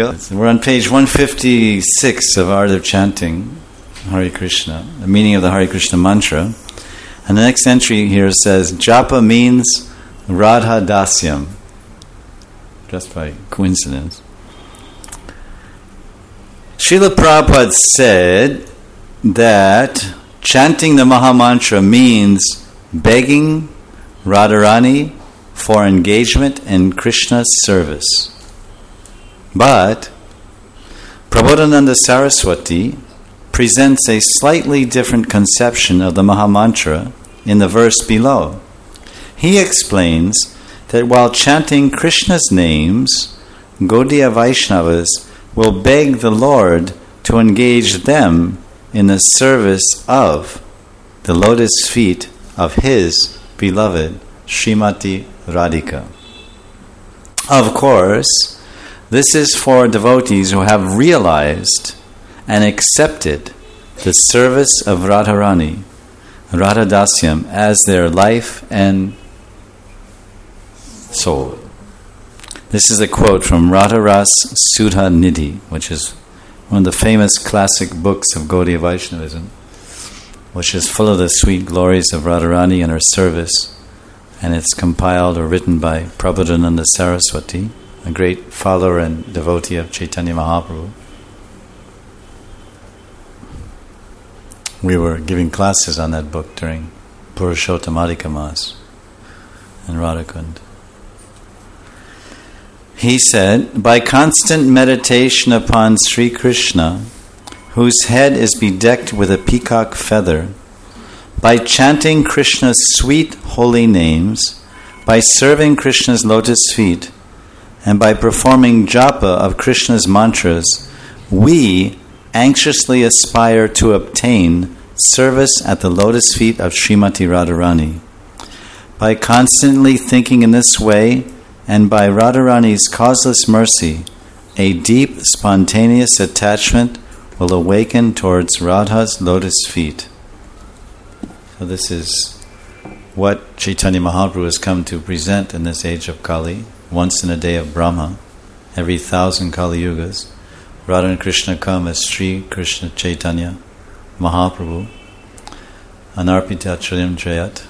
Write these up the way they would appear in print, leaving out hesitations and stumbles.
We're on page 156 of Art of Chanting Hare Krishna, the meaning of the Hare Krishna mantra. And the next entry here says, Japa means Radha Dasyam, just by coincidence. Srila Prabhupada said that chanting the Maha Mantra means begging Radharani for engagement in Krishna's service. But Prabodhananda Saraswati presents a slightly different conception of the Maha Mantra in the verse below. He explains that while chanting Krishna's names, Gaudiya Vaishnavas will beg the Lord to engage them in the service of the lotus feet of his beloved Srimati Radhika. Of course, this is for devotees who have realized and accepted the service of Radharani, Radha Dasyam, as their life and soul. This is a quote from Radharas Sudha Nidhi, which is one of the famous classic books of Gaudiya Vaishnavism, which is full of the sweet glories of Radharani and her service, and it's compiled or written by Prabodhananda Saraswati, a great follower and devotee of Chaitanya Mahaprabhu. We were giving classes on that book during Purushottam Mas in Radhakund. He said, by constant meditation upon Sri Krishna, whose head is bedecked with a peacock feather, by chanting Krishna's sweet holy names, by serving Krishna's lotus feet, and by performing japa of Krishna's mantras, we anxiously aspire to obtain service at the lotus feet of Srimati Radharani. By constantly thinking in this way, and by Radharani's causeless mercy, a deep, spontaneous attachment will awaken towards Radha's lotus feet. So this is what Chaitanya Mahaprabhu has come to present in this age of Kali, once in a day of Brahma, every 1,000 Kali Yugas. Radha and Krishna come as Sri Krishna Chaitanya Mahaprabhu, Anarpita Charim Jayat,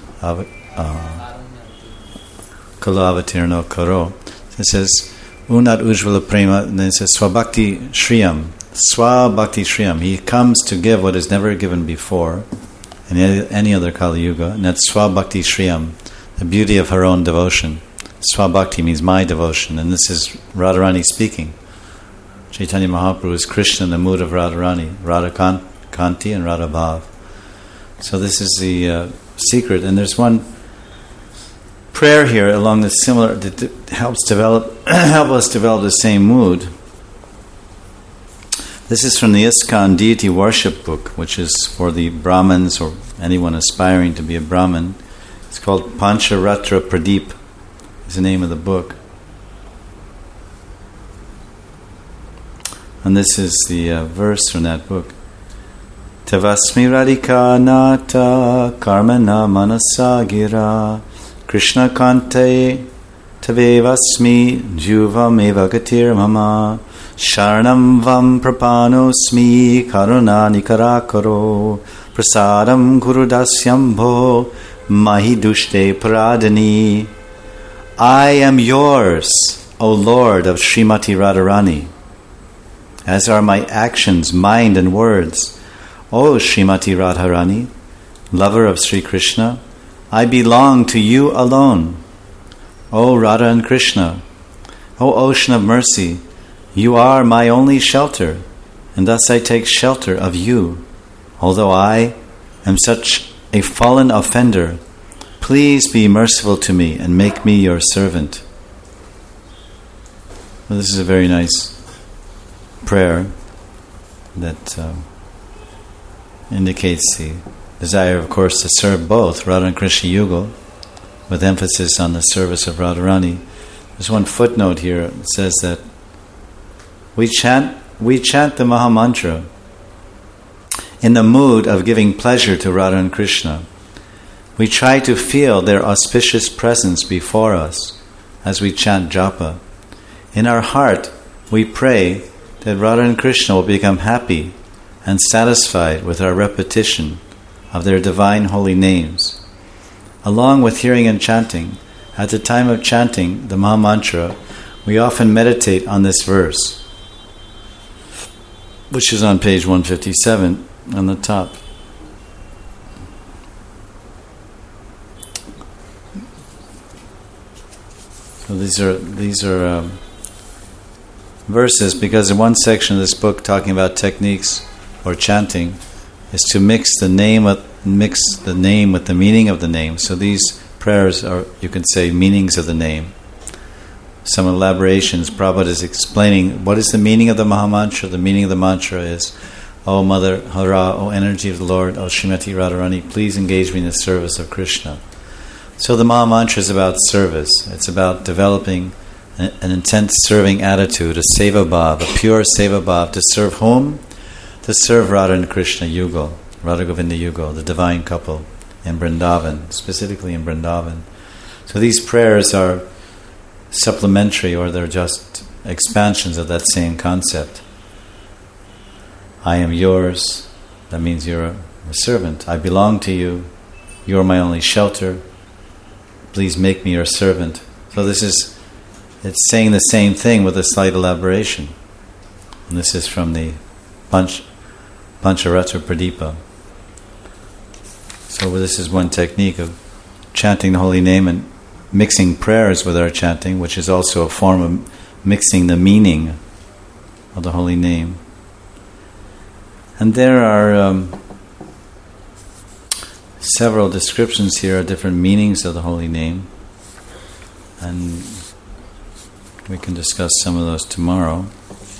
Kalo Avatirno Karo. It says, Unat Ujvala Prema, and then it says, Swabhakti Shriyam. Swabhakti Shriyam. He comes to give what is never given before in any other Kali Yuga, and that's Swabhakti Shriyam, the beauty of her own devotion. Swabhakti means my devotion, and this is Radharani speaking. Chaitanya Mahaprabhu is Krishna in the mood of Radharani, Radha Kanti and Radha Bhav. So this is the secret, and there's one prayer here along the similar that helps help us develop the same mood. This is from the ISKCON Deity Worship Book, which is for the Brahmins or anyone aspiring to be a Brahmin. It's called Pancharatra Pradeep, is the name of the book. And this is the verse from that book. Tavasmi Radhika Nata Karmana Manasa Gira Krishna Kante Tavevasmi Juvam Evagatir Mama Sharanam Vam Prapanosmi Karuna Nikarakaro Prasadam Gurudasyambho Mahidushte Paradani. I am yours, O Lord of Srimati Radharani, as are my actions, mind and words. O Srimati Radharani, lover of Sri Krishna, I belong to you alone. O Radha and Krishna, O ocean of mercy, you are my only shelter, and thus I take shelter of you. Although I am such a fallen offender, please be merciful to me and make me your servant. Well, this is a very nice prayer that indicates the desire, of course, to serve both Radha and Krishna Yugal, with emphasis on the service of Radharani. There's one footnote here that says that we chant the Maha Mantra in the mood of giving pleasure to Radha and Krishna. We try to feel their auspicious presence before us as we chant japa. In our heart, we pray that Radha and Krishna will become happy and satisfied with our repetition of their divine holy names. Along with hearing and chanting, at the time of chanting the Maha Mantra, we often meditate on this verse, which is on page 157 on the top. So these are verses, because in one section of this book talking about techniques or chanting is to mix the name with the meaning of the name. So these prayers are, you can say, meanings of the name. Some elaborations. Prabhupada is explaining what is the meaning of the Maha Mantra. The meaning of the mantra is, O Mother Hara, O energy of the Lord, O Srimati Radharani, please engage me in the service of Krishna. So the Maha Mantra is about service. It's about developing an intense serving attitude, a seva bhav, a pure seva bhav. To serve whom? To serve Radha and Krishna Yugal, Radha Govinda Yugal, the divine couple in Vrindavan, specifically in Vrindavan. So these prayers are supplementary, or they're just expansions of that same concept. I am yours, that means you're a servant. I belong to you, you're my only shelter, please make me your servant. So it's saying the same thing with a slight elaboration. And this is from the Pancharatra Pradipa. So this is one technique of chanting the holy name and mixing prayers with our chanting, which is also a form of mixing the meaning of the holy name. And there are several descriptions here of different meanings of the holy name, and we can discuss some of those tomorrow.